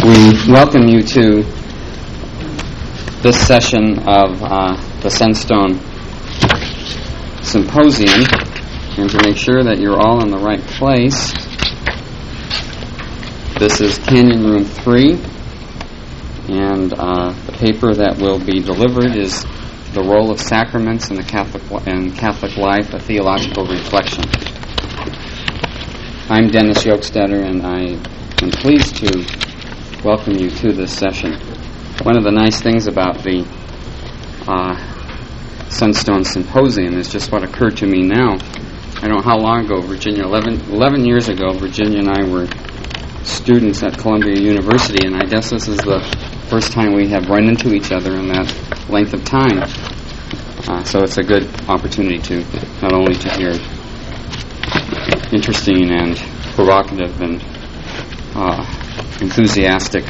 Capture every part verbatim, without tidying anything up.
We welcome you to this session of uh, the Sunstone Symposium, and to make sure that you're all in the right place, this is Canyon Room three, and uh, the paper that will be delivered is The Role of Sacraments in the Catholic in Catholic Life, a Theological Reflection. I'm Dennis Yokestetter, and I am pleased to welcome you to this session. One of the nice things about the uh, Sunstone Symposium is just what occurred to me now. I don't know how long ago, Virginia, eleven, eleven years ago, Virginia and I were students at Columbia University, and I guess this is the first time we have run into each other in that length of time. Uh, so it's a good opportunity to not only to hear interesting and provocative and uh, enthusiastic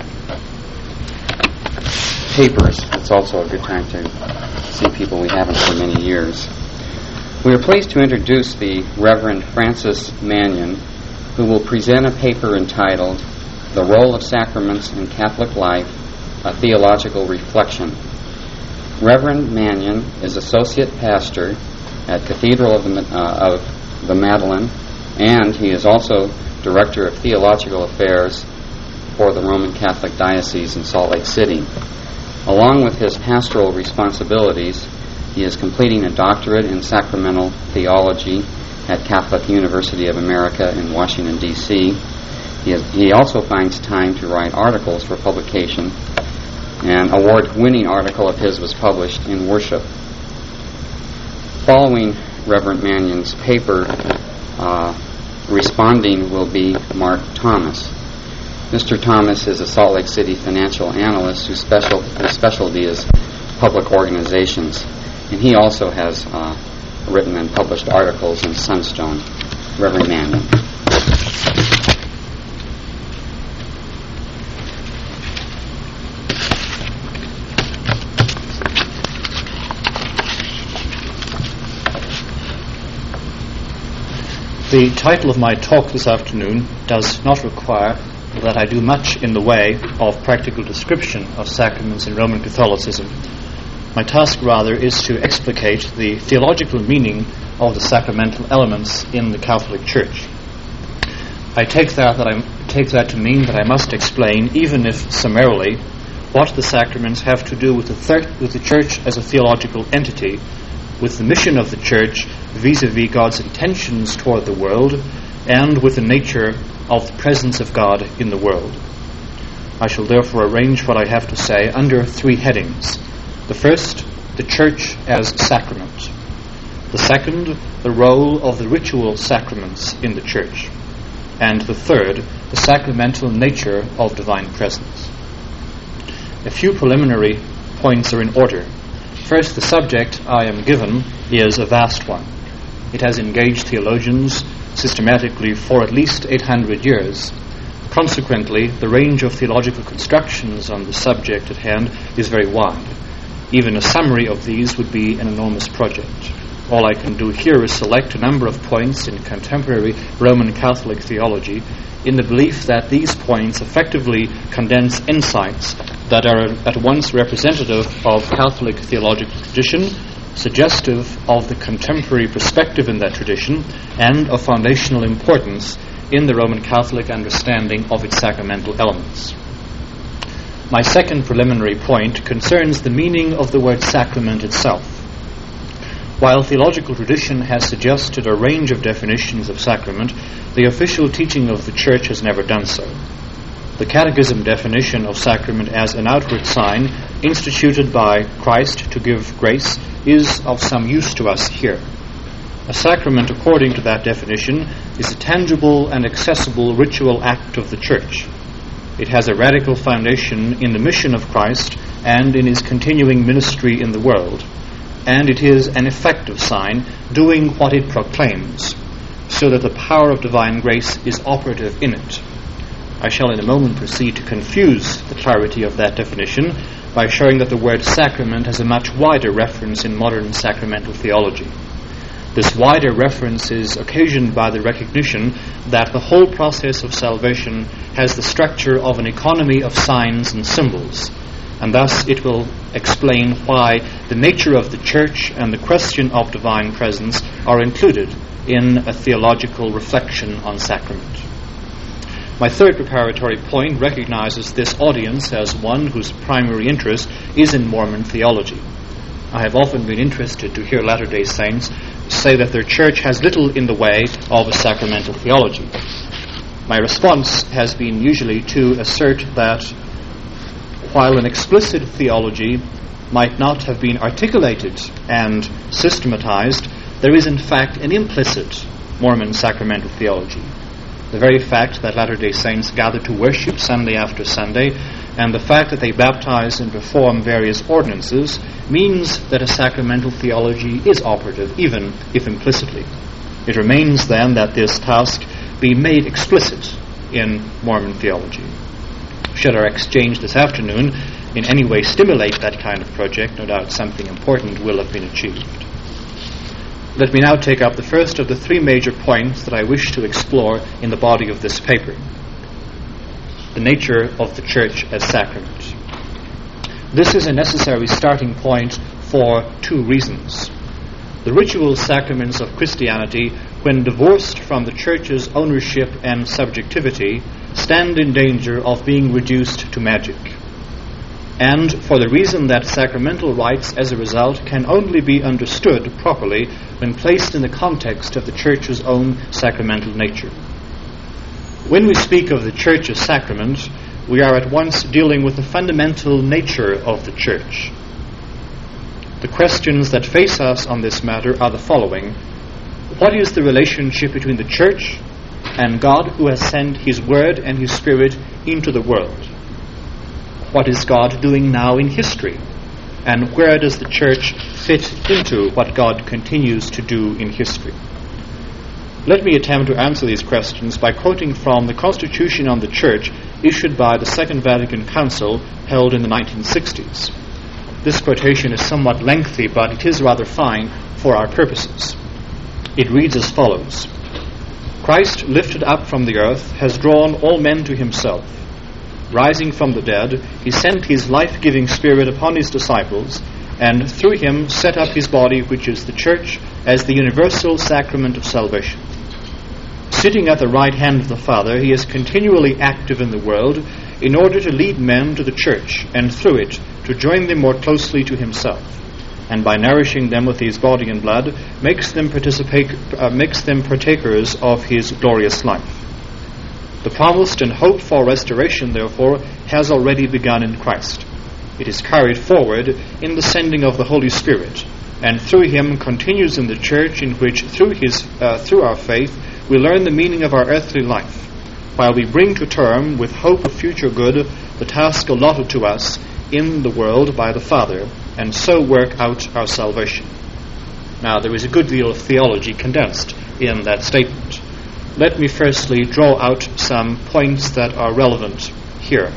papers, it's also a good time to see people we haven't for many years. We are pleased to introduce the Reverend Francis Mannion, who will present a paper entitled The Role of Sacraments in Catholic Life, a Theological Reflection. Reverend Mannion is Associate Pastor at Cathedral of the, uh, of the Madeleine, and he is also Director of Theological Affairs for the Roman Catholic Diocese in Salt Lake City. Along with his pastoral responsibilities, he is completing a doctorate in sacramental theology at Catholic University of America in Washington, D C He, is, he also finds time to write articles for publication. An award-winning article of his was published in Worship. Following Reverend Mannion's paper, uh, responding will be Mark Thomas. Mister Thomas is a Salt Lake City financial analyst whose special, whose specialty is public organizations, and he also has uh, written and published articles in Sunstone. Reverend Mannion. The title of my talk this afternoon does not require that I do much in the way of practical description of sacraments in Roman Catholicism. My task, rather, is to explicate the theological meaning of the sacramental elements in the Catholic Church. I take that, that I take that to mean that I must explain, even if summarily, what the sacraments have to do with the, thir- with the Church as a theological entity, with the mission of the Church vis-a-vis God's intentions toward the world, and with the nature of the presence of God in the world. I shall therefore arrange what I have to say under three headings. The first, the Church as sacrament. The second, the role of the ritual sacraments in the Church. And the third, the sacramental nature of divine presence. A few preliminary points are in order. First, the subject I am given is a vast one. It has engaged theologians systematically for at least eight hundred years. Consequently, the range of theological constructions on the subject at hand is very wide. Even a summary of these would be an enormous project. All I can do here is select a number of points in contemporary Roman Catholic theology in the belief that these points effectively condense insights that are at once representative of Catholic theological tradition, suggestive of the contemporary perspective in that tradition, and of foundational importance in the Roman Catholic understanding of its sacramental elements. My second preliminary point concerns the meaning of the word sacrament itself. While theological tradition has suggested a range of definitions of sacrament, the official teaching of the Church has never done so. The Catechism definition of sacrament as an outward sign instituted by Christ to give grace is of some use to us here. A sacrament, according to that definition, is a tangible and accessible ritual act of the Church. It has a radical foundation in the mission of Christ and in his continuing ministry in the world, and it is an effective sign doing what it proclaims, so that the power of divine grace is operative in it. I shall in a moment proceed to confuse the clarity of that definition by showing that the word sacrament has a much wider reference in modern sacramental theology. This wider reference is occasioned by the recognition that the whole process of salvation has the structure of an economy of signs and symbols, and thus it will explain why the nature of the Church and the question of divine presence are included in a theological reflection on sacrament. My third preparatory point recognizes this audience as one whose primary interest is in Mormon theology. I have often been interested to hear Latter-day Saints say that their church has little in the way of a sacramental theology. My response has been usually to assert that while an explicit theology might not have been articulated and systematized, there is in fact an implicit Mormon sacramental theology. The very fact that Latter-day Saints gather to worship Sunday after Sunday, and the fact that they baptize and perform various ordinances, means that a sacramental theology is operative, even if implicitly. It remains then that this task be made explicit in Mormon theology. Should our exchange this afternoon in any way stimulate that kind of project, no doubt something important will have been achieved. Let me now take up the first of the three major points that I wish to explore in the body of this paper: the nature of the Church as sacrament. This is a necessary starting point for two reasons. The ritual sacraments of Christianity, when divorced from the Church's ownership and subjectivity, stand in danger of being reduced to magic. And for the reason that sacramental rites as a result can only be understood properly when placed in the context of the Church's own sacramental nature. When we speak of the Church as sacrament, we are at once dealing with the fundamental nature of the Church. The questions that face us on this matter are the following: what is the relationship between the Church and God, who has sent His Word and His Spirit into the world? What is God doing now in history? And where does the Church fit into what God continues to do in history? Let me attempt to answer these questions by quoting from the Constitution on the Church issued by the Second Vatican Council, held in the nineteen sixties. This quotation is somewhat lengthy, but it is rather fine for our purposes. It reads as follows: Christ, lifted up from the earth, has drawn all men to Himself. Rising from the dead, He sent His life-giving Spirit upon His disciples, and through Him set up His body, which is the Church, as the universal sacrament of salvation. Sitting at the right hand of the Father, He is continually active in the world in order to lead men to the Church, and through it to join them more closely to Himself, and by nourishing them with His body and blood, makes them participate, uh, makes them partakers of His glorious life. The promised and hoped for restoration, therefore, has already begun in Christ. It is carried forward in the sending of the Holy Spirit, and through Him continues in the Church, in which through His uh, through our faith we learn the meaning of our earthly life, while we bring to term, with hope of future good, the task allotted to us in the world by the Father, and so work out our salvation. Now, there is a good deal of theology condensed in that statement. Let me firstly draw out some points that are relevant here.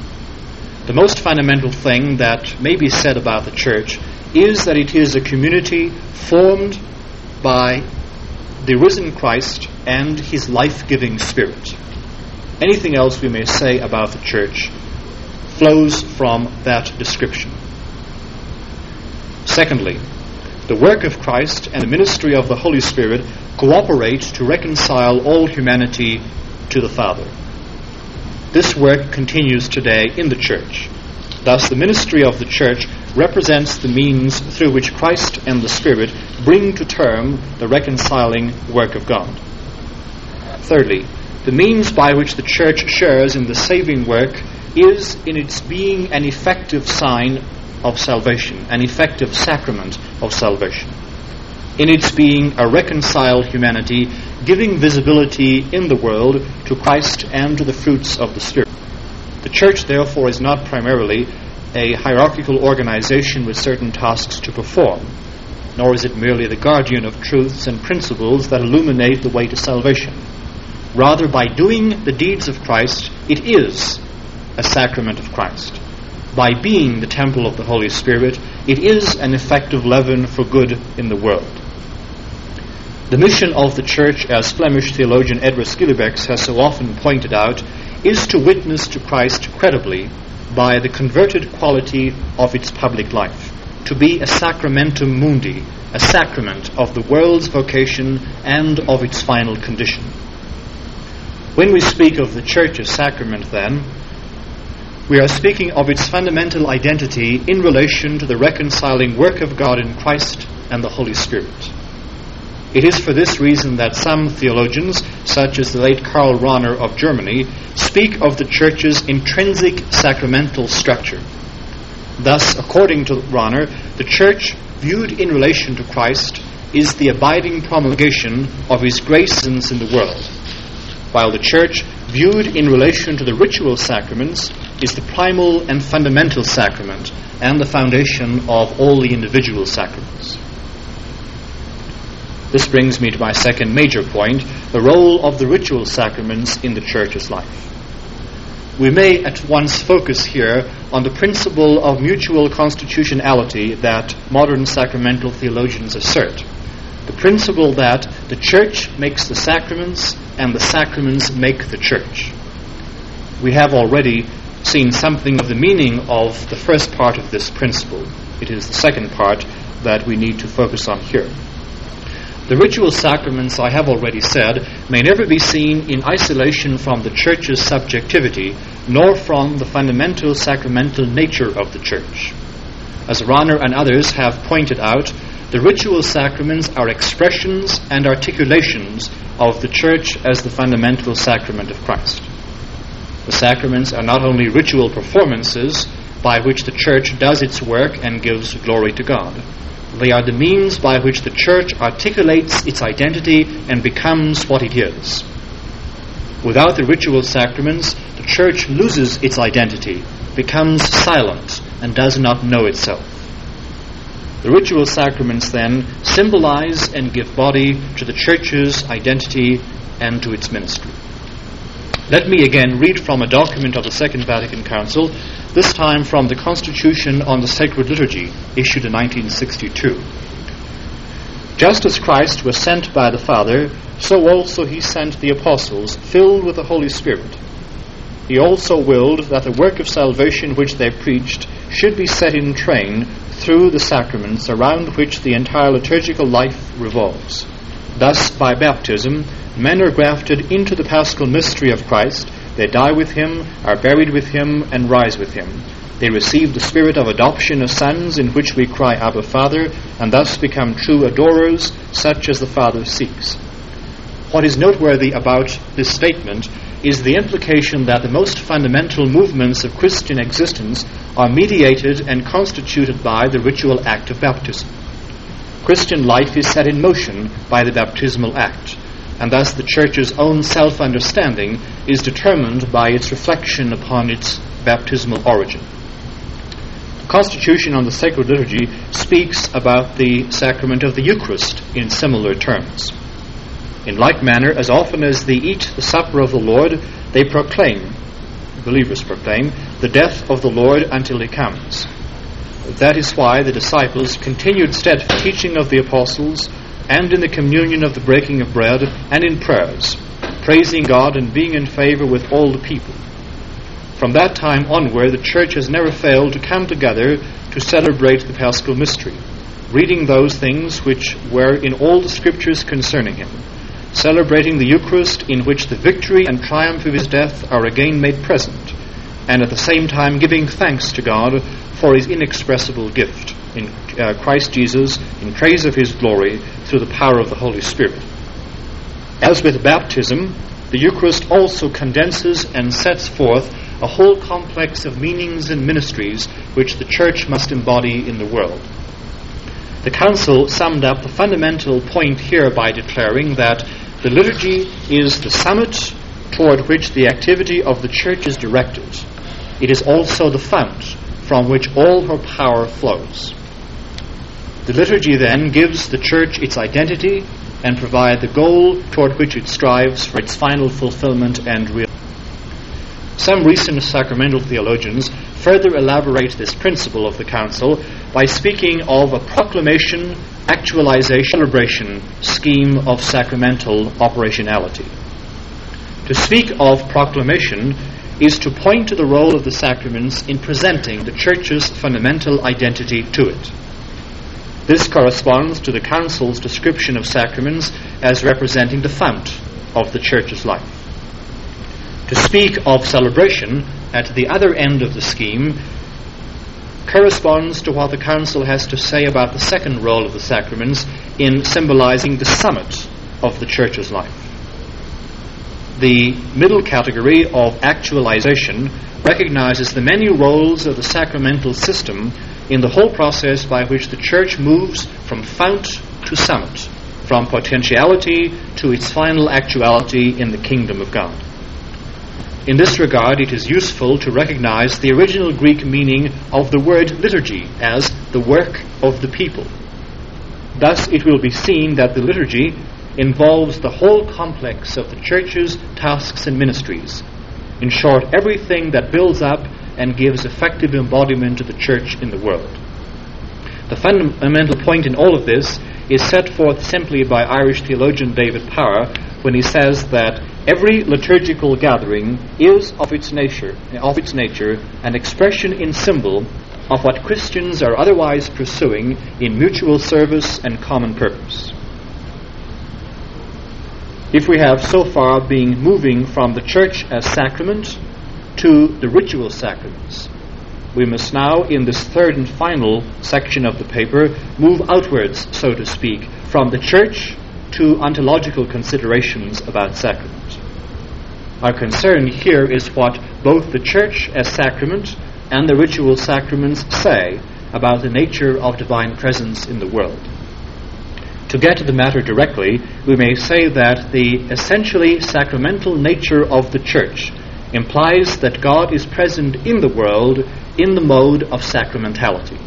The most fundamental thing that may be said about the Church is that it is a community formed by the risen Christ and His life-giving Spirit. Anything else we may say about the Church flows from that description. Secondly, the work of Christ and the ministry of the Holy Spirit cooperate to reconcile all humanity to the Father. This work continues today in the Church. Thus, the ministry of the Church represents the means through which Christ and the Spirit bring to term the reconciling work of God. Thirdly, the means by which the Church shares in the saving work is in its being an effective sign of salvation, an effective sacrament of salvation. In its being a reconciled humanity, giving visibility in the world to Christ and to the fruits of the Spirit. The Church, therefore, is not primarily a hierarchical organization with certain tasks to perform, nor is it merely the guardian of truths and principles that illuminate the way to salvation. Rather, by doing the deeds of Christ, it is a sacrament of Christ. By being the temple of the Holy Spirit, it is an effective leaven for good in the world. The mission of the Church, as Flemish theologian Edward Schillebeeckx has so often pointed out, is to witness to Christ credibly by the converted quality of its public life, to be a sacramentum mundi, a sacrament of the world's vocation and of its final condition. When we speak of the Church's sacrament, then, we are speaking of its fundamental identity in relation to the reconciling work of God in Christ and the Holy Spirit. It is for this reason that some theologians, such as the late Karl Rahner of Germany, speak of the Church's intrinsic sacramental structure. Thus, according to Rahner, the Church, viewed in relation to Christ, is the abiding promulgation of His graces in the world, while the Church, viewed in relation to the ritual sacraments, is the primal and fundamental sacrament and the foundation of all the individual sacraments. This brings me to my second major point, the role of the ritual sacraments in the Church's life. We may at once focus here on the principle of mutual constitutionality that modern sacramental theologians assert, the principle that the Church makes the sacraments and the sacraments make the Church. We have already seen something of the meaning of the first part of this principle. It is the second part that we need to focus on here. The ritual sacraments, I have already said, may never be seen in isolation from the Church's subjectivity, nor from the fundamental sacramental nature of the Church. As Rahner and others have pointed out, the ritual sacraments are expressions and articulations of the Church as the fundamental sacrament of Christ. The sacraments are not only ritual performances by which the Church does its work and gives glory to God. They are the means by which the Church articulates its identity and becomes what it is. Without the ritual sacraments, the Church loses its identity, becomes silent, and does not know itself. The ritual sacraments, then, symbolize and give body to the Church's identity and to its ministry. Let me again read from a document of the Second Vatican Council, this time from the Constitution on the Sacred Liturgy, issued in nineteen sixty-two. Just as Christ was sent by the Father, so also He sent the apostles, filled with the Holy Spirit. He also willed that the work of salvation which they preached should be set in train through the sacraments around which the entire liturgical life revolves. Thus, by baptism, men are grafted into the paschal mystery of Christ. They die with Him, are buried with Him, and rise with Him. They receive the spirit of adoption as sons, in which we cry, Abba, Father, and thus become true adorers, such as the Father seeks. What is noteworthy about this statement is the implication that the most fundamental movements of Christian existence are mediated and constituted by the ritual act of baptism. Christian life is set in motion by the baptismal act, and thus the Church's own self-understanding is determined by its reflection upon its baptismal origin. The Constitution on the Sacred Liturgy speaks about the sacrament of the Eucharist in similar terms. In like manner, as often as they eat the supper of the Lord, they proclaim, believers proclaim, the death of the Lord until He comes. That is why the disciples continued steadfast teaching of the apostles, and in the communion of the breaking of bread, and in prayers, praising God and being in favor with all the people. From that time onward, the Church has never failed to come together to celebrate the Paschal Mystery, reading those things which were in all the Scriptures concerning Him, celebrating the Eucharist in which the victory and triumph of His death are again made present, and at the same time giving thanks to God for His inexpressible gift in uh, Christ Jesus, in praise of His glory through the power of the Holy Spirit. As with baptism, the Eucharist also condenses and sets forth a whole complex of meanings and ministries which the Church must embody in the world. The Council summed up the fundamental point here by declaring that the liturgy is the summit toward which the activity of the Church is directed. It is also the fount from which all her power flows. The liturgy then gives the Church its identity and provides the goal toward which it strives for its final fulfillment and realization. Some recent sacramental theologians further elaborate this principle of the Council by speaking of a proclamation actualization, celebration scheme of sacramental operationality. To speak of proclamation is to point to the role of the sacraments in presenting the Church's fundamental identity to it. This corresponds to the Council's description of sacraments as representing the fount of the Church's life. To speak of celebration at the other end of the scheme corresponds to what the Council has to say about the second role of the sacraments in symbolizing the summit of the Church's life. The middle category of actualization recognizes the many roles of the sacramental system in the whole process by which the Church moves from fount to summit, from potentiality to its final actuality in the kingdom of God. In this regard, it is useful to recognize the original Greek meaning of the word liturgy as the work of the people. Thus, it will be seen that the liturgy involves the whole complex of the Church's tasks and ministries. In short, everything that builds up and gives effective embodiment to the Church in the world. The fundamental point in all of this is set forth simply by Irish theologian David Power when he says that every liturgical gathering is of its nature, of its nature an expression in symbol of what Christians are otherwise pursuing in mutual service and common purpose. If we have so far been moving from the Church as sacrament to the ritual sacraments, we must now, in this third and final section of the paper, move outwards, so to speak, from the Church to ontological considerations about sacrament. Our concern here is what both the Church as sacrament and the ritual sacraments say about the nature of divine presence in the world. To get to the matter directly, we may say that the essentially sacramental nature of the Church implies that God is present in the world in the mode of sacramentality.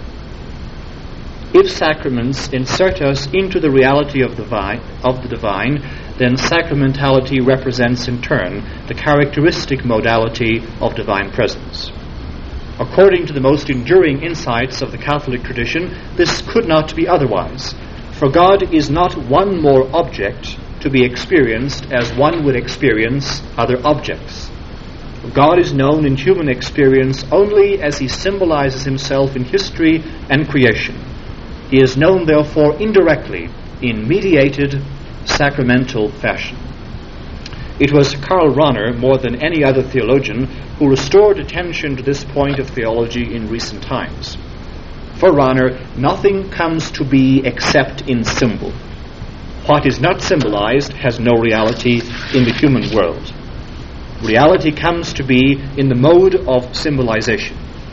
If sacraments insert us into the reality of, divine, of the divine, then sacramentality represents in turn the characteristic modality of divine presence. According to the most enduring insights of the Catholic tradition, this could not be otherwise. For God is not one more object to be experienced as one would experience other objects. God is known in human experience only as he symbolizes himself in history and creation. He is known, therefore, indirectly in mediated sacramental fashion. It was Karl Rahner, more than any other theologian, who restored attention to this point of theology in recent times. For Rahner, nothing comes to be except in symbol. What is not symbolized has no reality in the human world. Reality comes to be in the mode of symbolization.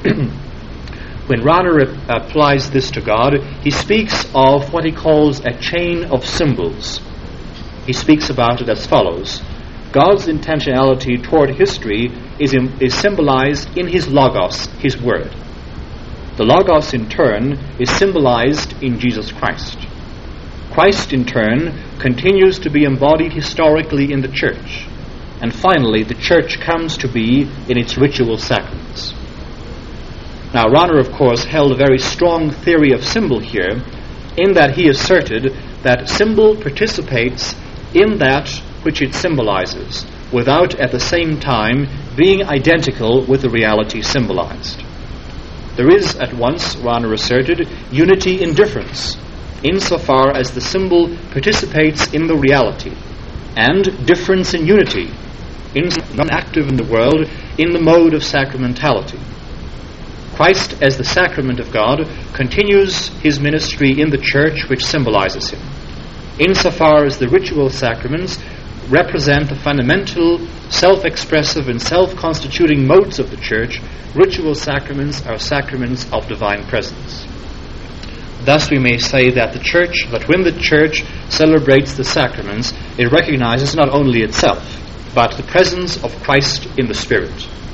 When Rahner ap- applies this to God, he speaks of what he calls a chain of symbols. He speaks about it as follows. God's intentionality toward history is, in, is symbolized in his logos, his word. The logos, in turn, is symbolized in Jesus Christ. Christ, in turn, continues to be embodied historically in the Church. And finally, the Church comes to be in its ritual sacraments. Now, Rahner, of course, held a very strong theory of symbol here, in that he asserted that symbol participates in that which it symbolizes, without at the same time being identical with the reality symbolized. There is, at once, Rahner asserted, unity in difference, insofar as the symbol participates in the reality, and difference in unity, in non-active in the world, in the mode of sacramentality. Christ, as the sacrament of God, continues his ministry in the Church which symbolizes him. Insofar as the ritual sacraments represent the fundamental, self-expressive and self-constituting modes of the Church, ritual sacraments are sacraments of divine presence. Thus we may say that the Church, that when the Church celebrates the sacraments, it recognizes not only itself, but the presence of Christ in the Spirit.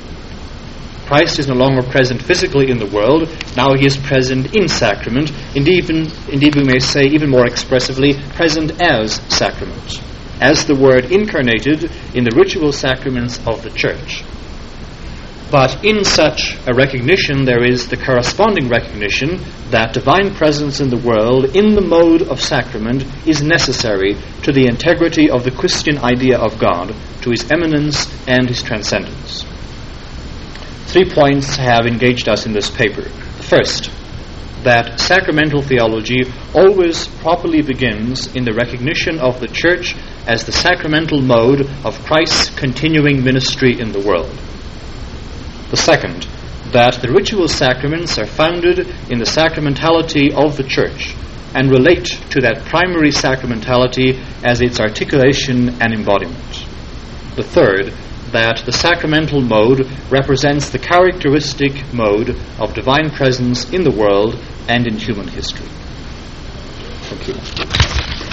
Christ is no longer present physically in the world, now he is present in sacrament, indeed, indeed we may say even more expressively, present as sacrament, as the Word incarnated in the ritual sacraments of the Church. But in such a recognition, there is the corresponding recognition that divine presence in the world, in the mode of sacrament, is necessary to the integrity of the Christian idea of God, to his eminence and his transcendence. Three points have engaged us in this paper. First, that sacramental theology always properly begins in the recognition of the Church as the sacramental mode of Christ's continuing ministry in the world. The second, that the ritual sacraments are founded in the sacramentality of the Church and relate to that primary sacramentality as its articulation and embodiment. The third, that the sacramental mode represents the characteristic mode of divine presence in the world and in human history. Thank you.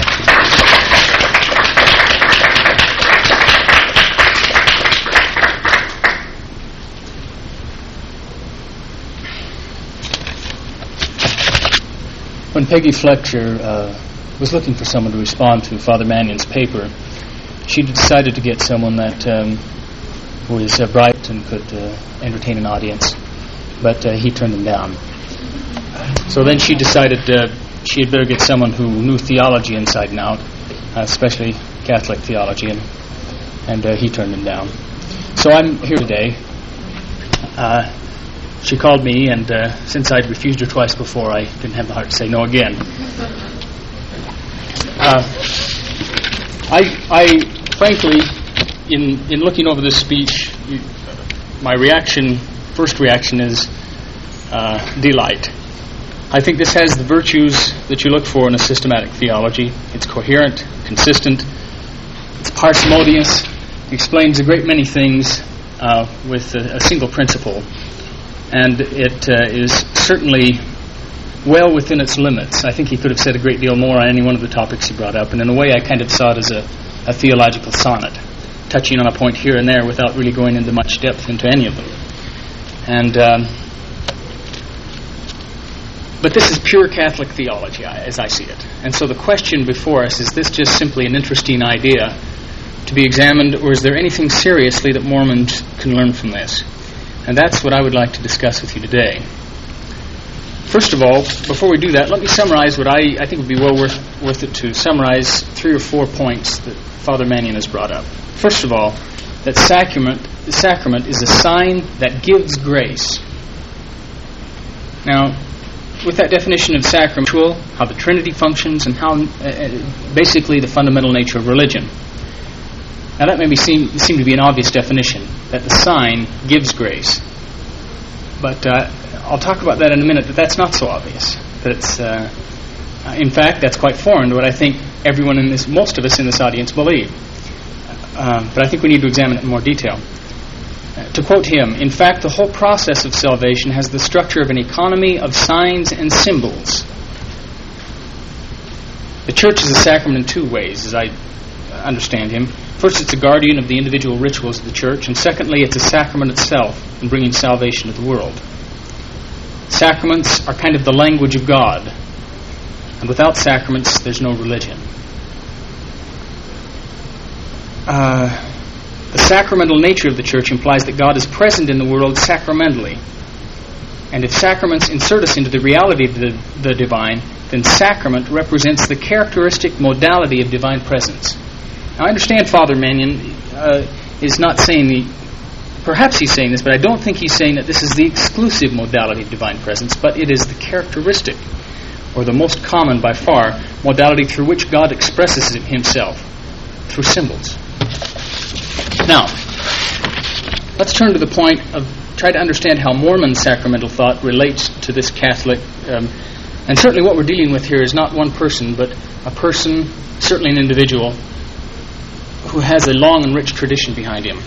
When Peggy Fletcher uh, was looking for someone to respond to Father Mannion's paper, she decided to get someone that um, was uh, bright and could uh, entertain an audience, but uh, he turned him down. So then she decided uh, she had better get someone who knew theology inside and out, uh, especially Catholic theology, and, and uh, he turned him down. So I'm here today. Uh, She called me, and uh, since I'd refused her twice before, I didn't have the heart to say no again. Uh, I, I, frankly, in in looking over this speech, my reaction, first reaction is uh, delight. I think this has the virtues that you look for in a systematic theology. It's coherent, consistent, it's parsimonious, explains a great many things uh, with a, a single principle. And it uh, is certainly well within its limits. I think he could have said a great deal more on any one of the topics he brought up, and in a way I kind of saw it as a, a theological sonnet, touching on a point here and there without really going into much depth into any of them. And um, but this is pure Catholic theology, as I see it. And so the question before us, is this just simply an interesting idea to be examined, or is there anything seriously that Mormons can learn from this? And that's what I would like to discuss with you today. First of all, before we do that, let me summarize what I, I think would be well worth, worth it to summarize three or four points that Father Mannion has brought up. First of all, that sacrament, the sacrament is a sign that gives grace. Now, with that definition of sacrament, how the Trinity functions, and how uh, basically the fundamental nature of religion. Now that may be seem, seem to be an obvious definition, that the sign gives grace. But uh, I'll talk about that in a minute, but that's not so obvious. That it's, uh, in fact, that's quite foreign to what I think everyone in this, most of us in this audience believe. Uh, but I think we need to examine it in more detail. Uh, to quote him, in fact, the whole process of salvation has the structure of an economy of signs and symbols. The Church is a sacrament in two ways, as I understand him. First, it's a guardian of the individual rituals of the Church, and secondly, it's a sacrament itself in bringing salvation to the world. Sacraments are kind of the language of God, and without sacraments, there's no religion. Uh, the sacramental nature of the Church implies that God is present in the world sacramentally, and if sacraments insert us into the reality of the, the divine, then sacrament represents the characteristic modality of divine presence. Now, I understand Father Mannion uh, is not saying the, perhaps he's saying this, but I don't think he's saying that this is the exclusive modality of divine presence, but it is the characteristic, or the most common by far, modality through which God expresses himself, through symbols. Now, let's turn to the point of, try to understand how Mormon sacramental thought relates to this Catholic, um, and certainly what we're dealing with here is not one person, but a person, certainly an individual, who has a long and rich tradition behind him.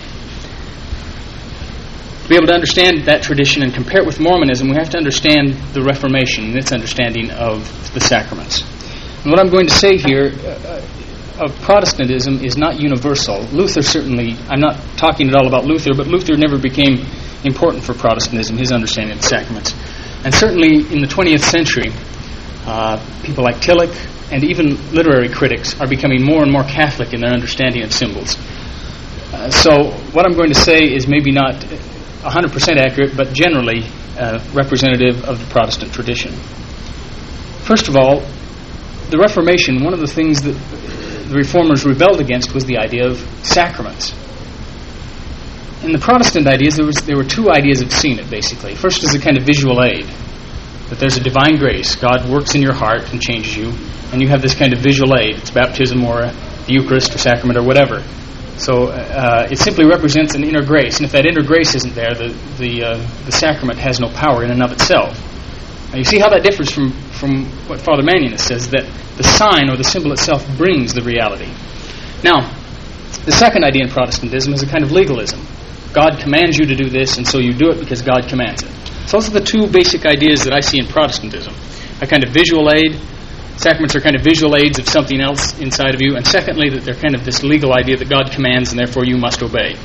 To be able to understand that tradition and compare it with Mormonism, we have to understand the Reformation and its understanding of the sacraments. And what I'm going to say here uh, of Protestantism is not universal. Luther certainly, I'm not talking at all about Luther, but Luther never became important for Protestantism, his understanding of the sacraments. And certainly in the twentieth century, uh, people like Tillich and even literary critics are becoming more and more Catholic in their understanding of symbols. Uh, so what I'm going to say is maybe not one hundred percent accurate, but generally uh, representative of the Protestant tradition. First of all, the Reformation, one of the things that the Reformers rebelled against was the idea of sacraments. In the Protestant ideas, there was there were two ideas of seeing it, basically. First is a kind of visual aid, that there's a divine grace. God works in your heart and changes you, and you have this kind of visual aid. It's baptism or the Eucharist or sacrament or whatever. So uh, it simply represents an inner grace, and if that inner grace isn't there, the the, uh, the sacrament has no power in and of itself. Now you see how that differs from, from what Father Mannion says, that the sign or the symbol itself brings the reality. Now, the second idea in Protestantism is a kind of legalism. God commands you to do this, and so you do it because God commands it. So those are the two basic ideas that I see in Protestantism. A kind of visual aid. Sacraments are kind of visual aids of something else inside of you. And secondly, that they're kind of this legal idea that God commands and therefore you must obey.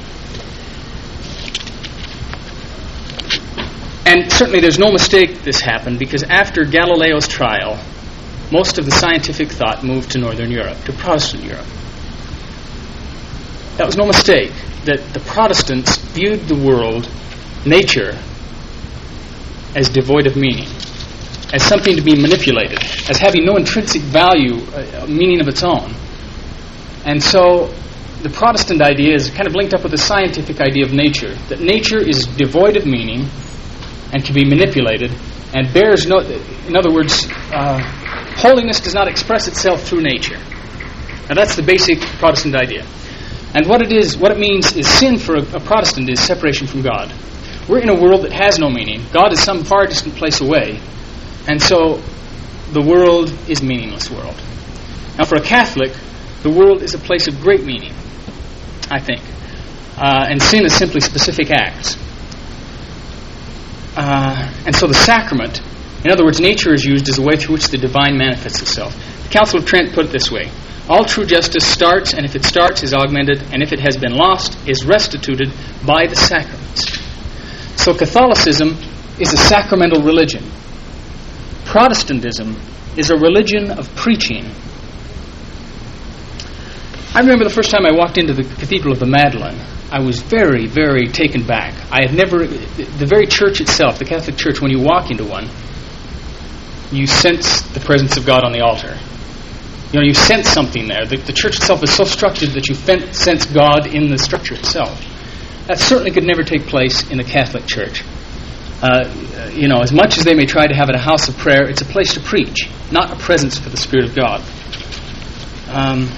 And certainly there's no mistake this happened, because after Galileo's trial, most of the scientific thought moved to Northern Europe, to Protestant Europe. That was no mistake, that the Protestants viewed the world, nature, as devoid of meaning, as something to be manipulated, as having no intrinsic value, uh, meaning of its own. And so the Protestant idea is kind of linked up with the scientific idea of nature, that nature is devoid of meaning and can be manipulated and bears no, in other words, uh, holiness does not express itself through nature. Now that's the basic Protestant idea. And what it is, what it means is sin for a, a Protestant is separation from God. We're in a world that has no meaning. God is some far distant place away. And so the world is a meaningless world. Now for a Catholic, the world is a place of great meaning, I think. Uh, and sin is simply specific acts. Uh, and so the sacrament, in other words, nature is used as a way through which the divine manifests itself. The Council of Trent put it this way: all true justice starts, and if it starts, is augmented, and if it has been lost, is restituted by the sacraments. So Catholicism is a sacramental religion. Protestantism is a religion of preaching. I remember the first time I walked into the Cathedral of the Madeleine, I was very, very taken back. I had never, the very church itself, the Catholic Church, when you walk into one, you sense the presence of God on the altar. You know, you sense something there. The, the church itself is so structured that you fen- sense God in the structure itself. That certainly could never take place in the Catholic Church. Uh, you know, as much as they may try to have it a house of prayer, it's a place to preach, not a presence for the Spirit of God. Um,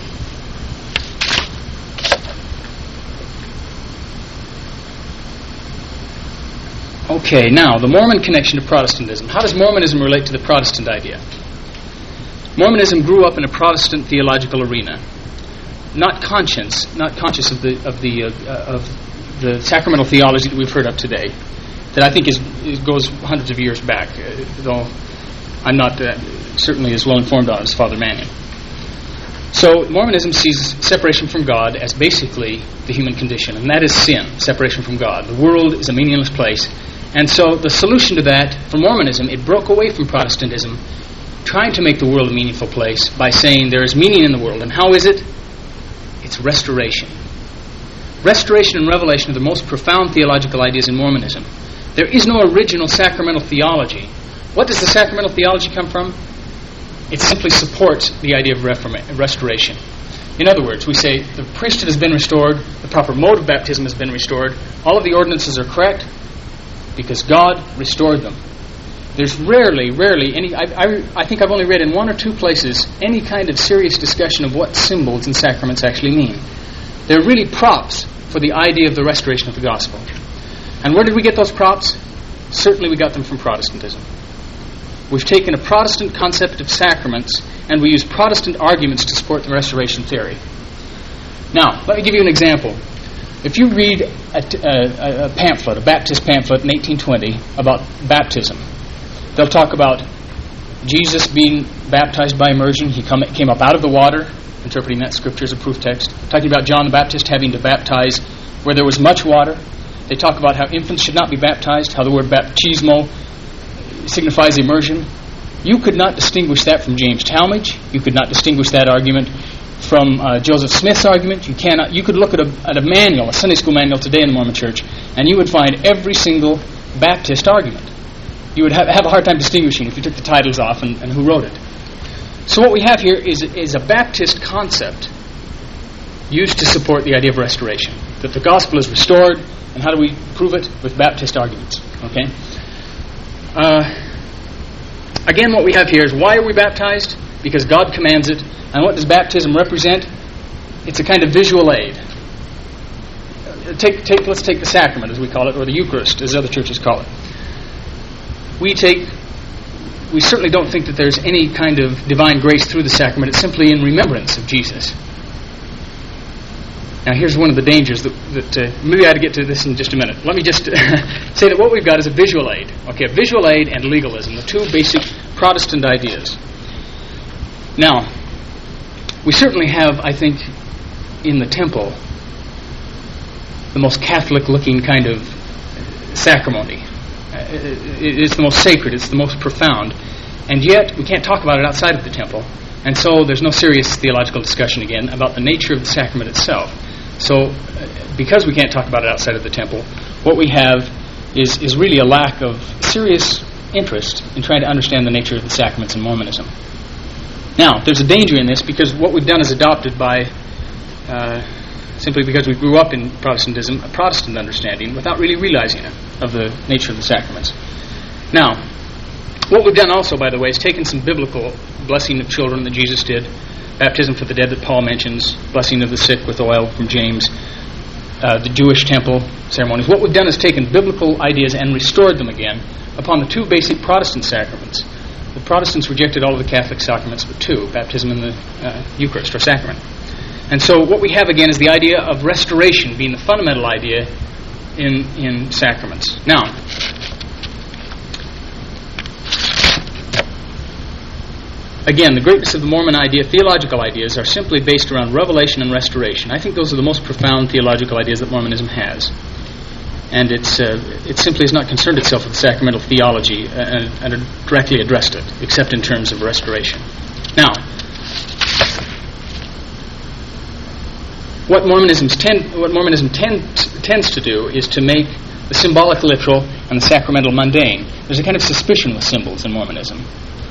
okay, now, the Mormon connection to Protestantism. How does Mormonism relate to the Protestant idea? Mormonism grew up in a Protestant theological arena, not conscious, not conscious of the of the uh, of the sacramental theology that we've heard of today, that I think is, is goes hundreds of years back, uh, though I'm not uh, certainly as well informed on as Father Mannion. So Mormonism sees separation from God as basically the human condition, and that is sin, separation from God. The world is a meaningless place, and so the solution to that for Mormonism, it broke away from Protestantism, trying to make the world a meaningful place by saying there is meaning in the world. And how is it? It's restoration. Restoration and revelation are the most profound theological ideas in Mormonism. There is no original sacramental theology. What does the sacramental theology come from? It simply supports the idea of reforma- restoration. In other words, we say the priesthood has been restored, the proper mode of baptism has been restored, all of the ordinances are correct because God restored them. There's rarely, rarely any, I, I, I think I've only read in one or two places any kind of serious discussion of what symbols and sacraments actually mean. They're really props for the idea of the restoration of the gospel. And where did we get those props? Certainly we got them from Protestantism. We've taken a Protestant concept of sacraments and we use Protestant arguments to support the restoration theory. Now, let me give you an example. If you read a, a, a pamphlet, a Baptist pamphlet in eighteen twenty about baptism, they'll talk about Jesus being baptized by immersion. He come, came up out of the water, interpreting that scripture as a proof text. Talking about John the Baptist having to baptize where there was much water. They talk about how infants should not be baptized, how the word baptismo signifies immersion. You could not distinguish that from James Talmage. You could not distinguish that argument from uh, Joseph Smith's argument. You cannot. You could look at a, at a manual, a Sunday school manual today in the Mormon Church, and you would find every single Baptist argument. You would have, have a hard time distinguishing if you took the titles off and, and who wrote it. So what we have here is, is a Baptist concept used to support the idea of restoration, that the gospel is restored, and how do we prove it? With Baptist arguments. Okay. Uh, again, what we have here is, why are we baptized? Because God commands it. And what does baptism represent? It's a kind of visual aid. Take, take, let's take the sacrament, as we call it, or the Eucharist, as other churches call it. We take, we certainly don't think that there's any kind of divine grace through the sacrament. It's simply in remembrance of Jesus. Now, here's one of the dangers that, that uh, maybe I ought to get to this in just a minute. Let me just say that what we've got is a visual aid. Okay, a visual aid and legalism, the two basic Protestant ideas. Now, we certainly have, I think, in the temple, the most Catholic-looking kind of sacrimony. Uh, it's the most sacred, it's the most profound. And yet, we can't talk about it outside of the temple. And so there's no serious theological discussion, again, about the nature of the sacrament itself. So, uh, because we can't talk about it outside of the temple, what we have is, is really a lack of serious interest in trying to understand the nature of the sacraments in Mormonism. Now, there's a danger in this, because what we've done is adopted by, uh, simply because we grew up in Protestantism, a Protestant understanding, without really realizing it, of the nature of the sacraments. Now, what we've done also, by the way, is taken some biblical blessing of children that Jesus did, baptism for the dead that Paul mentions, blessing of the sick with oil from James, uh, the Jewish temple ceremonies. What we've done is taken biblical ideas and restored them again upon the two basic Protestant sacraments. The Protestants rejected all of the Catholic sacraments but two, baptism and the uh, Eucharist, or sacrament. And so what we have again is the idea of restoration being the fundamental idea in, in sacraments. Now, again, the greatness of the Mormon idea, theological ideas, are simply based around revelation and restoration. I think those are the most profound theological ideas that Mormonism has. And it's uh, it simply has not concerned itself with sacramental theology and, and directly addressed it, except in terms of restoration. Now, what Mormonism's tend, what Mormonism tend, tends to do is to make the symbolic literal and the sacramental mundane. There's a kind of suspicion with symbols in Mormonism.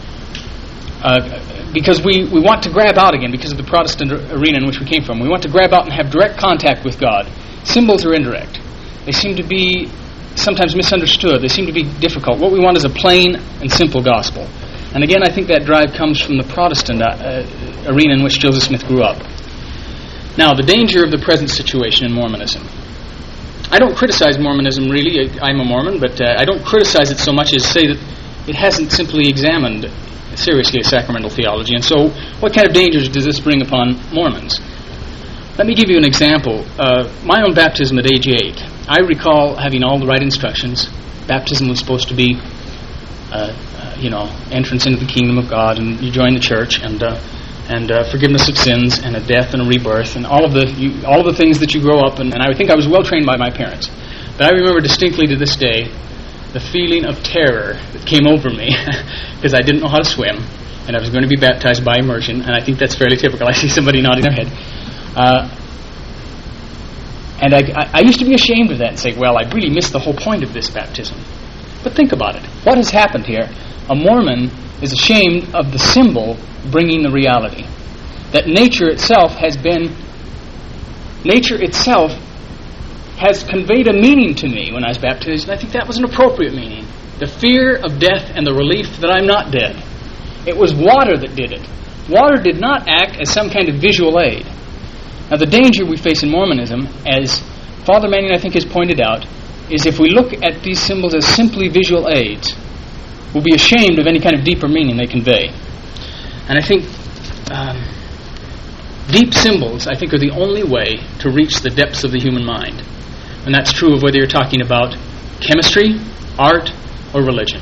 Uh, because we, we want to grab out again, because of the Protestant arena in which we came from, we want to grab out and have direct contact with God. Symbols are indirect. They seem to be sometimes misunderstood. They seem to be difficult. What we want is a plain and simple gospel. And again, I think that drive comes from the Protestant uh, arena in which Joseph Smith grew up. Now, the danger of the present situation in Mormonism. I don't criticize Mormonism, really. I'm a Mormon, but uh, I don't criticize it so much as say that it hasn't simply examined seriously a sacramental theology. And so, what kind of dangers does this bring upon Mormons? Let me give you an example. Uh, my own baptism at age eight. I recall having all the right instructions. Baptism was supposed to be, uh, uh, you know, entrance into the kingdom of God, and you join the church, and uh, and uh, forgiveness of sins, and a death and a rebirth, and all of the you, all of the things that you grow up. And, and I think I was well trained by my parents. But I remember distinctly to this day the feeling of terror that came over me because I didn't know how to swim, and I was going to be baptized by immersion. And I think that's fairly typical. I see somebody nodding their head. Uh, and I, I used to be ashamed of that and say, well, I really missed the whole point of this baptism. But think about it. What has happened here? A Mormon is ashamed of the symbol bringing the reality. That nature itself has been, nature itself has conveyed a meaning to me when I was baptized, and I think that was an appropriate meaning. The fear of death and the relief that I'm not dead. It was water that did it. Water did not act as some kind of visual aid. Now, the danger we face in Mormonism, as Father Manning, I think, has pointed out, is if we look at these symbols as simply visual aids, we'll be ashamed of any kind of deeper meaning they convey. And I think um, deep symbols, I think, are the only way to reach the depths of the human mind. And that's true of whether you're talking about chemistry, art, or religion.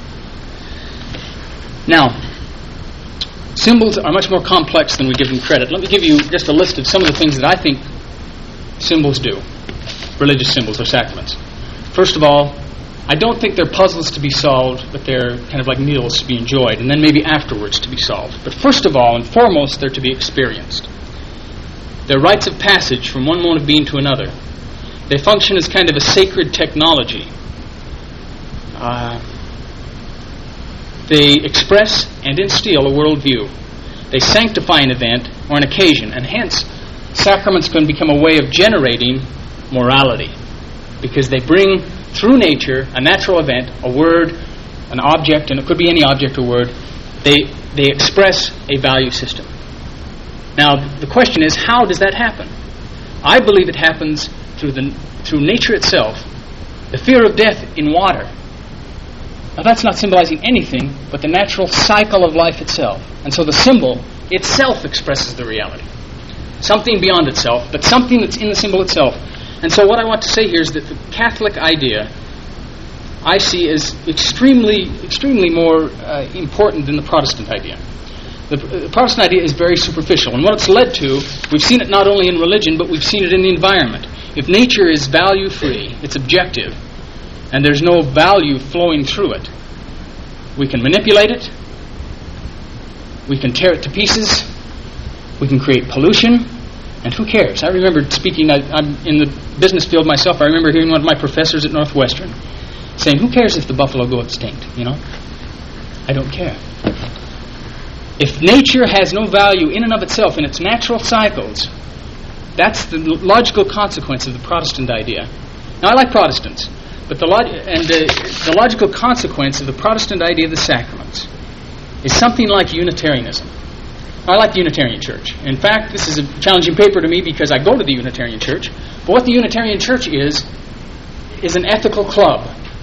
Now, symbols are much more complex than we give them credit. Let me give you just a list of some of the things that I think symbols do, religious symbols or sacraments. First of all, I don't think they're puzzles to be solved, but they're kind of like meals to be enjoyed, and then maybe afterwards to be solved. But first of all and foremost, they're to be experienced. They're rites of passage from one mode of being to another. They function as kind of a sacred technology. Uh, they express and instill a worldview. They sanctify an event or an occasion, and hence sacraments can become a way of generating morality, because they bring through nature a natural event, a word, an object, and it could be any object or word. They they express a value system. Now the question is, how does that happen? I believe it happens through the through nature itself. The fear of death in water. Now that's not symbolizing anything but the natural cycle of life itself. And so the symbol itself expresses the reality. Something beyond itself, but something that's in the symbol itself. And so what I want to say here is that the Catholic idea I see as extremely, extremely more uh, important than the Protestant idea. The, the Protestant idea is very superficial, and what it's led to, we've seen it not only in religion, but we've seen it in the environment. If nature is value-free, it's objective, and there's no value flowing through it, we can manipulate it, we can tear it to pieces, we can create pollution, and who cares? I remember speaking, I, I'm in the business field myself, I remember hearing one of my professors at Northwestern saying, who cares if the buffalo go extinct, you know? I don't care. If nature has no value in and of itself in its natural cycles, that's the logical consequence of the Protestant idea. Now, I like Protestants, but the log- and the, the logical consequence of the Protestant idea of the sacraments is something like Unitarianism. I like the Unitarian Church. In fact, this is a challenging paper to me because I go to the Unitarian Church, but what the Unitarian Church is, is an ethical club.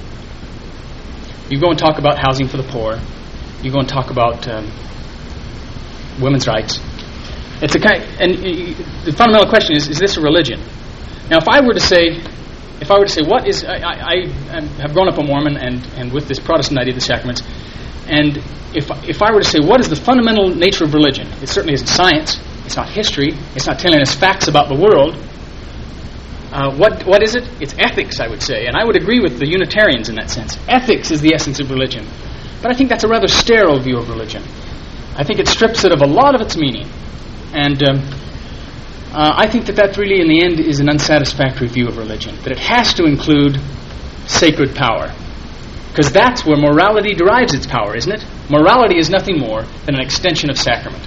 You go and talk about housing for the poor. You go and talk about um, women's rights. It's a kind, and uh, the fundamental question is: is this a religion? Now, if I were to say, if I were to say, what is? I, I, I have grown up a Mormon, and, and with this Protestant idea of the sacraments, and if if I were to say, what is the fundamental nature of religion? It certainly isn't science. It's not history. It's not telling us facts about the world. Uh, what what is it? It's ethics, I would say, and I would agree with the Unitarians in that sense. Ethics is the essence of religion, but I think that's a rather sterile view of religion. I think it strips it of a lot of its meaning, and um, uh, I think that that really, in the end, is an unsatisfactory view of religion. That it has to include sacred power, because that's where morality derives its power, isn't it? Morality is nothing more than an extension of sacrament.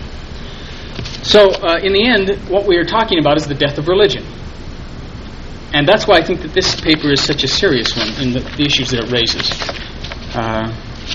So, uh, in the end, what we are talking about is the death of religion. And that's why I think that this paper is such a serious one in the, the issues that it raises. Uh,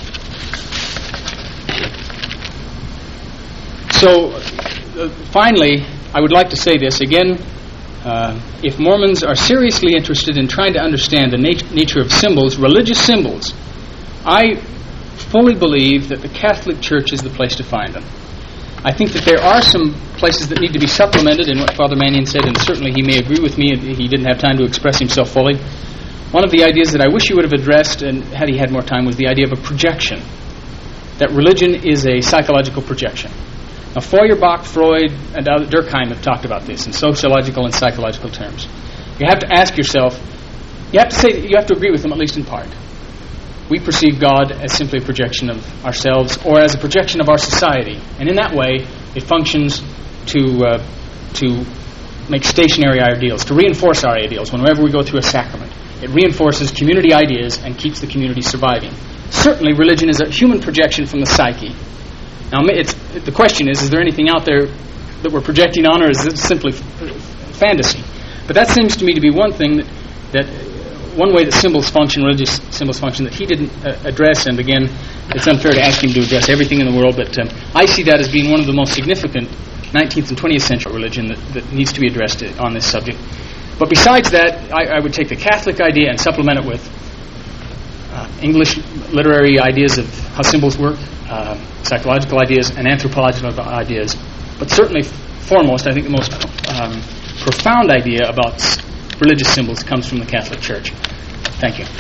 so, uh, finally, I would like to say this again. Uh, if Mormons are seriously interested in trying to understand the nat- nature of symbols, religious symbols, I fully believe that the Catholic Church is the place to find them. I think that there are some places that need to be supplemented in what Father Mannion said, and certainly he may agree with me. He didn't have time to express himself fully. One of the ideas that I wish he would have addressed, and had he had more time, was the idea of a projection. That religion is a psychological projection. Now, Feuerbach, Freud, and Durkheim have talked about this in sociological and psychological terms. You have to ask yourself, you have to say, you have to agree with them at least in part. We perceive God as simply a projection of ourselves, or as a projection of our society, and in that way, it functions to uh, to make stationary our ideals, to reinforce our ideals. Whenever we go through a sacrament, it reinforces community ideas and keeps the community surviving. Certainly, religion is a human projection from the psyche. Now, it's, the question is: is there anything out there that we're projecting on, or is it simply f- fantasy? But that seems to me to be one thing that. that One way that symbols function, religious symbols function, that he didn't uh, address, and again, it's unfair to ask him to address everything in the world, but um, I see that as being one of the most significant nineteenth and twentieth century religion that, that needs to be addressed on this subject. But besides that, I, I would take the Catholic idea and supplement it with uh, English literary ideas of how symbols work, uh, psychological ideas, and anthropological ideas. But certainly, foremost, I think the most um, profound idea about religious symbols comes from the Catholic Church. Thank you.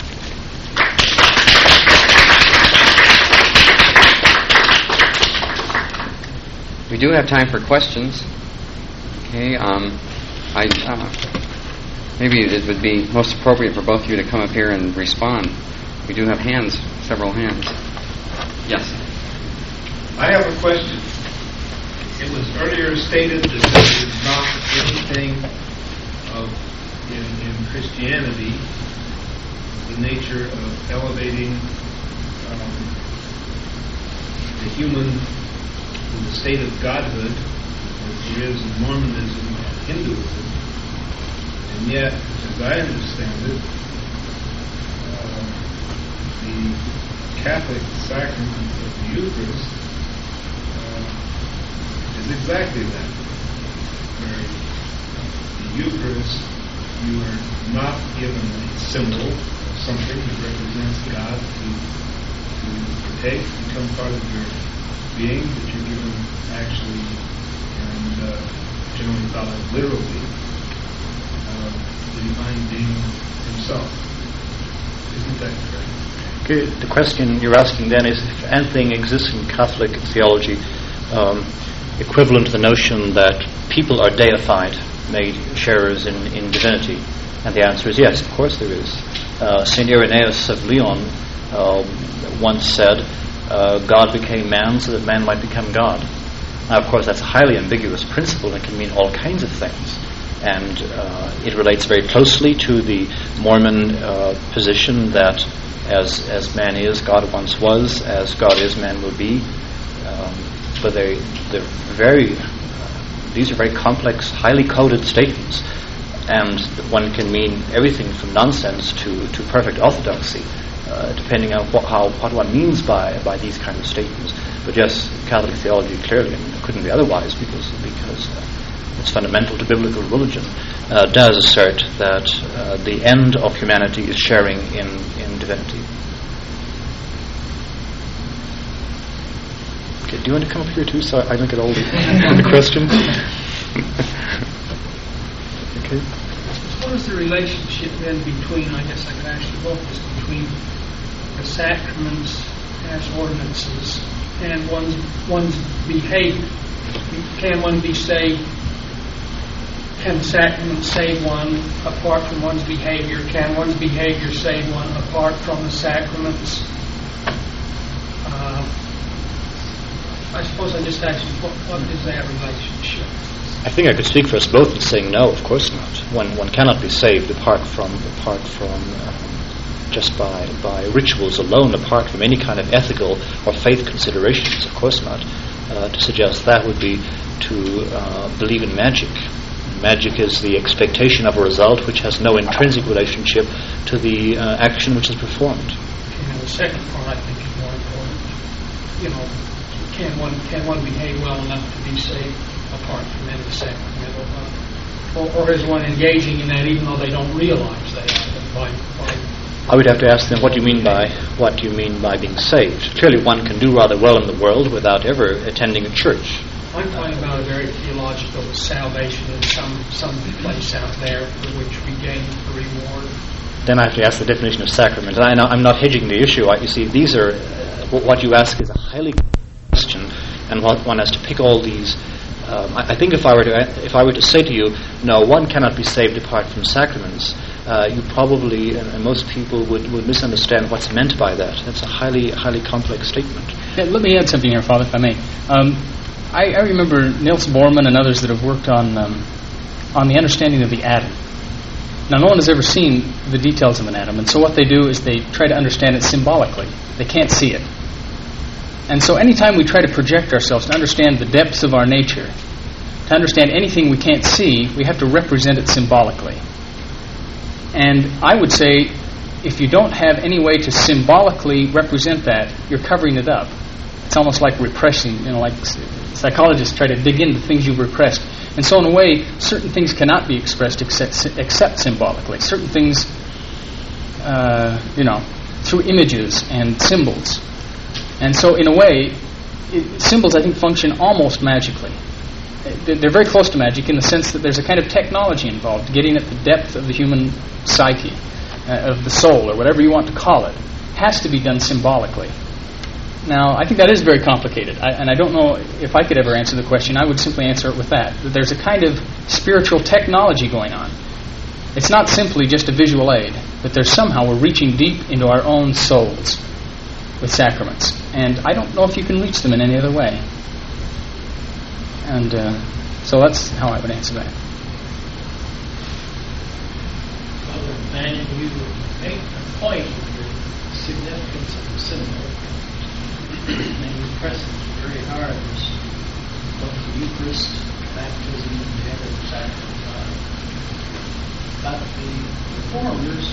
We do have time for questions. Okay, um, I uh, maybe it would be most appropriate for both of you to come up here and respond. We do have hands, several hands. Yes. I have a question. It was earlier stated that there is not anything of in, in Christianity the nature of elevating um, the human to the state of godhood as there is in Mormonism and Hinduism. And yet, as I understand it, uh, the Catholic sacrament of the Eucharist uh, is exactly that. Where the Eucharist, you are not given a symbol of something that represents God to, to partake, become part of your being, but you're given actually, and uh, generally thought of literally, uh, the divine being himself. Isn't that correct? Okay, the question you're asking then is if anything exists in Catholic theology um, equivalent to the notion that people are deified, made sharers in, in divinity. And the answer is yes, of course there is. Uh, Saint Irenaeus of Lyon uh, once said, uh, God became man so that man might become God. Now, of course, that's a highly ambiguous principle and can mean all kinds of things. And uh, it relates very closely to the Mormon uh, position that as as man is, God once was, as God is, man will be. Um, but they, they're very, uh, these are very complex, highly coded statements. And one can mean everything from nonsense to, to perfect orthodoxy, uh, depending on what, how, what one means by, by these kind of statements. But yes, Catholic theology clearly, and it couldn't be otherwise because because uh, it's fundamental to biblical religion, uh, does assert that uh, the end of humanity is sharing in, in divinity. Okay, do you want to come up here too, so I don't get all the, the questions? Okay. What is the relationship then between, I guess I could ask you both this, between the sacraments as ordinances and one's one's behavior? Can one be saved? Can the sacraments save one apart from one's behavior? Can one's behavior save one apart from the sacraments? Uh, I suppose I just asked you, what, what is that relationship? I think I could speak for us both in saying no, of course not. One one cannot be saved apart from apart from um, just by by rituals alone, apart from any kind of ethical or faith considerations. Of course not. Uh, to suggest that would be to uh, believe in magic. Magic is the expectation of a result which has no intrinsic relationship to the uh, action which is performed. And the second part, I think, is more important. You know, can one can one behave well enough to be saved apart from any sacramental life? Or, or is one engaging in that even though they don't realize they are? By, by I would have to ask them, what do you mean by what do you mean by being saved? Clearly, one can do rather well in the world without ever attending a church. I'm talking about a very theological salvation in some some place out there for which we gain a reward. Then I have to ask the definition of sacrament. And I, I'm not hedging the issue. I, you see, these are uh, what you ask is a highly question, and what one has to pick all these. Um, I, I think if I were to if I were to say to you, no, one cannot be saved apart from sacraments, uh, you probably and, and most people would, would misunderstand what's meant by that. That's a highly highly complex statement. Yeah, let me add something here, Father, if I may. Um, I, I remember Niels Bohrmann and others that have worked on um, on the understanding of the atom. Now, no one has ever seen the details of an atom, and so what they do is they try to understand it symbolically. They can't see it. And so anytime we try to project ourselves to understand the depths of our nature, to understand anything we can't see, we have to represent it symbolically. And I would say, if you don't have any way to symbolically represent that, you're covering it up. It's almost like repressing, you know, like psychologists try to dig into things you've repressed. And so in a way, certain things cannot be expressed except, except symbolically. Certain things, uh, you know, through images and symbols. And so in a way, it, symbols, I think, function almost magically. They're very close to magic in the sense that there's a kind of technology involved, getting at the depth of the human psyche, uh, of the soul, or whatever you want to call it, has to be done symbolically. Now, I think that is very complicated, I, and I don't know if I could ever answer the question. I would simply answer it with that. that there's a kind of spiritual technology going on. It's not simply just a visual aid, but there's somehow we're reaching deep into our own souls with sacraments. And I don't know if you can reach them in any other way. And uh, so that's how I would answer that. And you make a point of the significance of the symbol, and you press it very hard as both the Eucharist, baptism, and the other sacraments are. But the reformers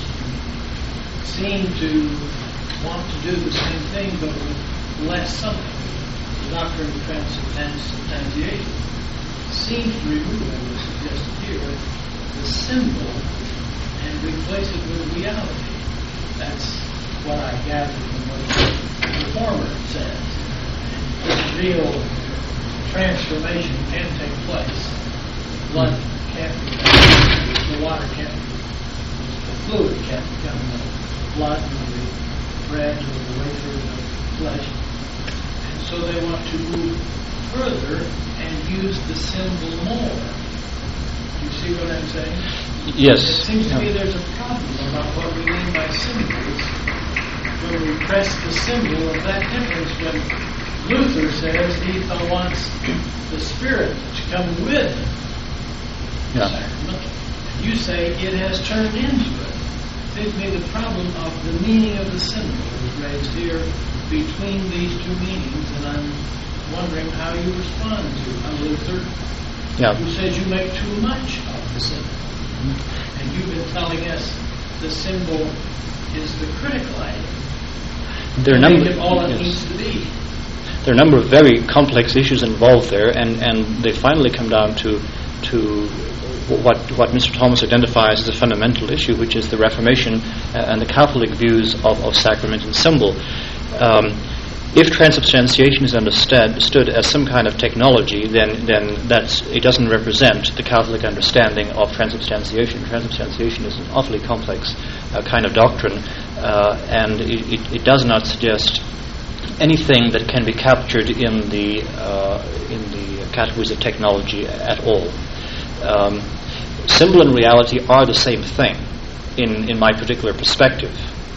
seem to want to do the same thing, but with less something. The doctrine of transubstantiation seems to remove, I would suggest here, the symbol and replace it with reality. That's what I gather from what the reformer says. Real transformation can take place. Blood can't become, the water can't become, the fluid can't become the blood, or the bread, or the wafer, or the flesh. And so they want to move further and use the symbol more. You see what I'm saying? Yes. It seems to me there's a problem about what we mean by symbols. When we press the symbol of that difference, when Luther says he wants the Spirit to come with the yeah. sacrament, you say it has turned into it. It seems to me the problem of the meaning of the symbol is raised here between these two meanings, and I'm wondering how you respond to a Luther yeah. who says you make too much of the symbol. And you've been telling us the symbol is the critical item. There are a number, it all it yes. needs to be. There are a number of very complex issues involved there, and, and they finally come down to to what what Mister Thomas identifies as a fundamental issue, which is the Reformation uh, and the Catholic views of, of sacrament and symbol. Um, If transubstantiation is understood as some kind of technology, then then that's it doesn't represent the Catholic understanding of transubstantiation. Transubstantiation is an awfully complex uh, kind of doctrine, uh, and it, it, it does not suggest anything that can be captured in the uh, in the categories of technology at all. Um, symbol and reality are the same thing, in in my particular perspective.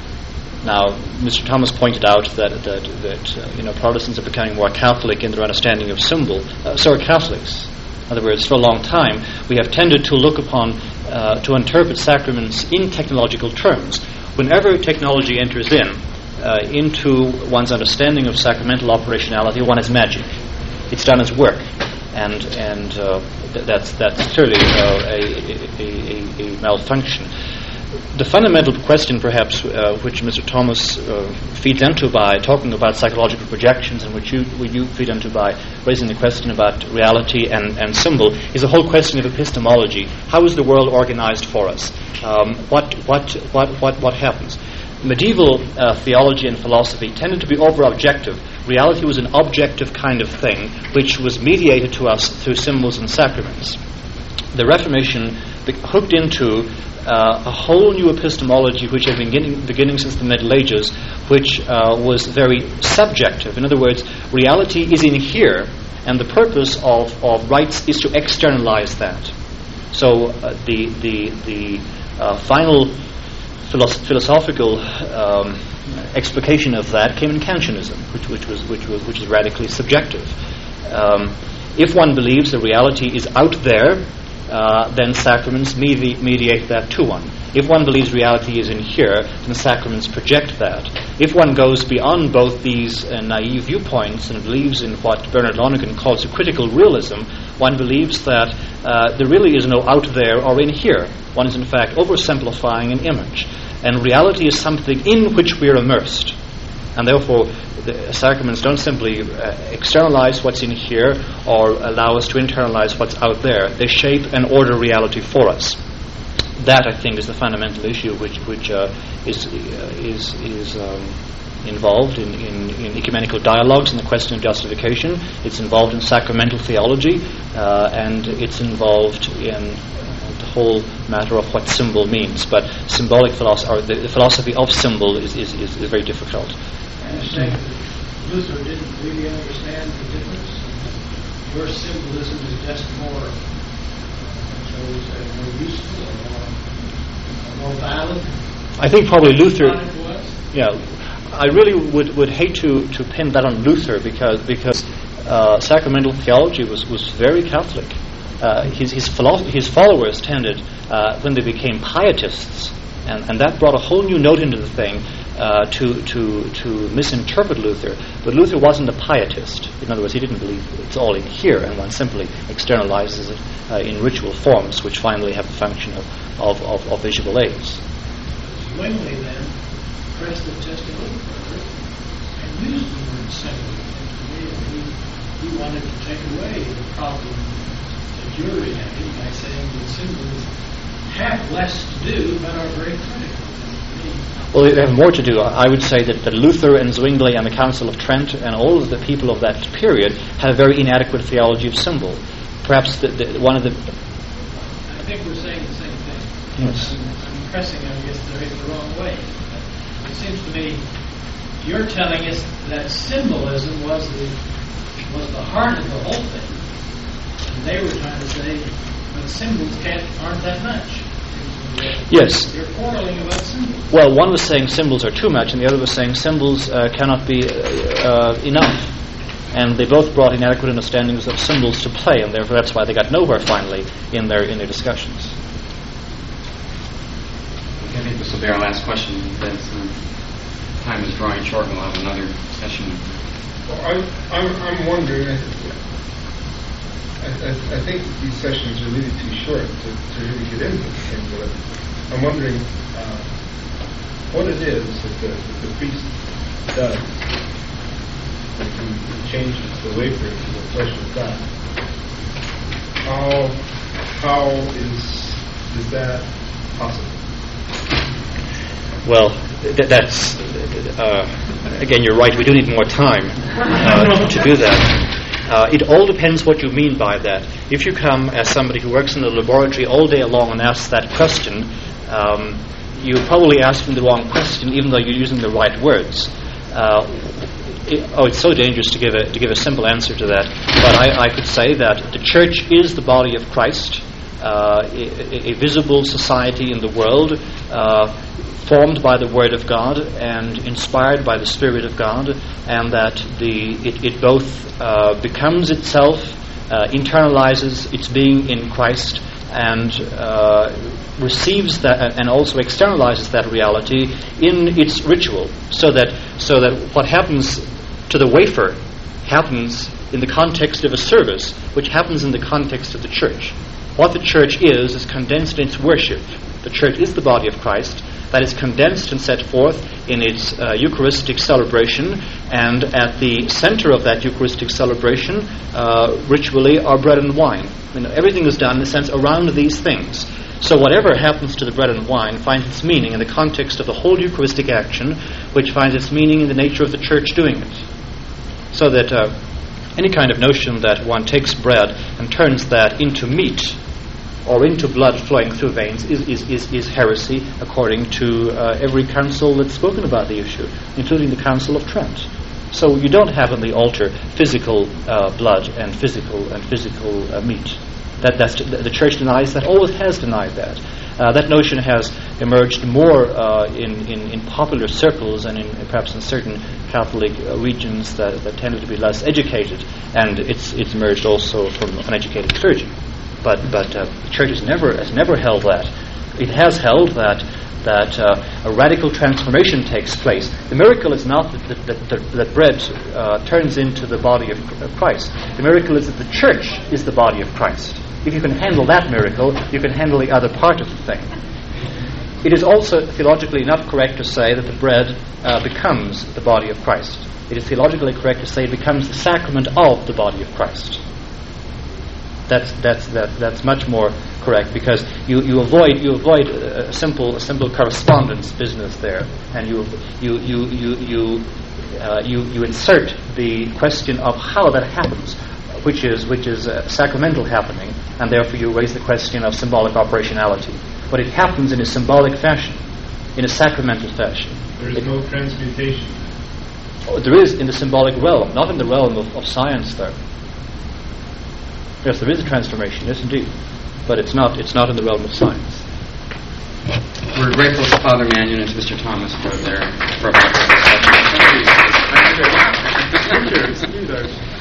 Now, Mister Thomas pointed out that that, that uh, you know Protestants are becoming more Catholic in their understanding of symbol. Uh, so are Catholics. In other words, for a long time we have tended to look upon uh, to interpret sacraments in technological terms. Whenever technology enters in uh, into one's understanding of sacramental operationality, one is magic. It's done as work, and and uh, th- that's that's clearly uh, a, a, a, a malfunction. The fundamental question, perhaps, uh, which Mister Thomas uh, feeds into by talking about psychological projections, and which you, you feed into by raising the question about reality and, and symbol, is the whole question of epistemology. How is the world organized for us? Um, what, what, what, what, what happens? Medieval uh, theology and philosophy tended to be over-objective. Reality was an objective kind of thing, which was mediated to us through symbols and sacraments. The Reformation be- hooked into Uh, a whole new epistemology which had been beginning, beginning since the Middle Ages, which uh, was very subjective. In other words, reality is in here, and the purpose of, of rites is to externalize that. So uh, the the the uh, final philosoph- philosophical um, explication of that came in Kantianism, which, which was which was which is radically subjective. Um, if one believes the reality is out there, Uh, then sacraments medi- mediate that to one. If one believes reality is in here, then sacraments project that. If one goes beyond both these uh, naive viewpoints and believes in what Bernard Lonergan calls a critical realism, one believes that uh, there really is no out there or in here. One is in fact oversimplifying an image. And reality is something in which we are immersed. And therefore, the sacraments don't simply uh, externalize what's in here or allow us to internalize what's out there. They shape and order reality for us. That, I think, is the fundamental issue which which uh, is uh, is is um, involved in, in, in ecumenical dialogues and the question of justification. It's involved in sacramental theology, uh, and it's involved in the whole matter of what symbol means. But symbolic philosophy, or the, the philosophy of symbol, is, is, is, is very difficult. I understand that Luther didn't really understand the difference. Your symbolism is just more, so is that more useful or more, more valid? I think probably Luther. It was? Yeah, I really would, would hate to, to pin that on Luther because because uh, sacramental theology was, was very Catholic. Uh, his his, philo- his followers tended, uh, when they became pietists, and, and that brought a whole new note into the thing, uh, to, to, to misinterpret Luther. But Luther wasn't a pietist. In other words, he didn't believe it's all in here, and one simply externalizes it uh, in ritual forms, which finally have the function of, of, of, of visual aids. Zwingli then pressed the test a little further and used the word symbol. He, he wanted to take away the problem that you're having by saying that symbols have less to do but are very critical. Well, they have more to do. I would say that, that Luther and Zwingli and the Council of Trent and all of the people of that period had a very inadequate theology of symbol. Perhaps the, the, one of the... I think we're saying the same thing. Yes. I'm, I'm pressing, I guess, the, the wrong way. But it seems to me you're telling us that symbolism was the was the heart of the whole thing. And they were trying to say, but symbols can't, aren't that much. Yes. They're quarreling about symbols. Well, one was saying symbols are too much, and the other was saying symbols uh, cannot be uh, enough. And they both brought inadequate understandings of symbols to play, and therefore that's why they got nowhere finally in their in their discussions. I think this will be our last question because um, time is drawing short, and we'll have another session. Well, I'm, I'm, I'm wondering. I, I, I think these sessions are really too short to, to really get into the thing, but I'm wondering uh, what it is that the, that the priest does who changes the wafer into the flesh of God. How how is is that possible? Well, th- that's uh, again, you're right. We do need more time uh, to do that. Uh, it all depends what you mean by that. If you come as somebody who works in the laboratory all day long and asks that question, um, you're probably asking the wrong question, even though you're using the right words. Uh, it, oh, it's so dangerous to give a to give a simple answer to that. But I, I could say that the church is the body of Christ, uh, a, a visible society in the world, uh, formed by the Word of God and inspired by the Spirit of God, and that the it, it both uh, becomes itself, uh, internalizes its being in Christ, and uh, receives that, and also externalizes that reality in its ritual, so that so that what happens to the wafer happens in the context of a service, which happens in the context of the church. What the church is is condensed in its worship. The church is the body of Christ. That is condensed and set forth in its uh, Eucharistic celebration, and at the center of that Eucharistic celebration, uh, ritually, are bread and wine. You know, everything is done, in a sense, around these things. So whatever happens to the bread and wine finds its meaning in the context of the whole Eucharistic action, which finds its meaning in the nature of the church doing it. So that uh, any kind of notion that one takes bread and turns that into meat, or into blood flowing through veins, is, is, is, is heresy according to uh, every council that's spoken about the issue, including the Council of Trent. So you don't have on the altar physical uh, blood and physical and physical uh, meat. That that's the church denies that, always has denied that. Uh, that notion has emerged more uh, in, in, in popular circles and in, perhaps in certain Catholic uh, regions that, that tended to be less educated, and it's it's emerged also from uneducated clergy. But but uh, the church has never has never held that. It has held that that uh, a radical transformation takes place. The miracle is not that that, that, that bread uh, turns into the body of Christ. The miracle is that the church is the body of Christ. If you can handle that miracle, you can handle the other part of the thing. It is also theologically not correct to say that the bread uh, becomes the body of Christ. It is theologically correct to say it becomes the sacrament of the body of Christ. That's that's that that's much more correct, because you, you avoid you avoid a simple a simple correspondence business there, and you you you you you uh, you, you insert the question of how that happens, which is which is uh, sacramental happening, and therefore you raise the question of symbolic operationality. But it happens in a symbolic fashion, in a sacramental fashion. There is it, no transmutation. Oh, there is in the symbolic realm, not in the realm of, of science, though. Yes, there is a transformation, yes, indeed, but it's not it's not in the realm of science. We're grateful to Father Mannion and to Mister Thomas for their for Thank you. Thank you very much. Thank you.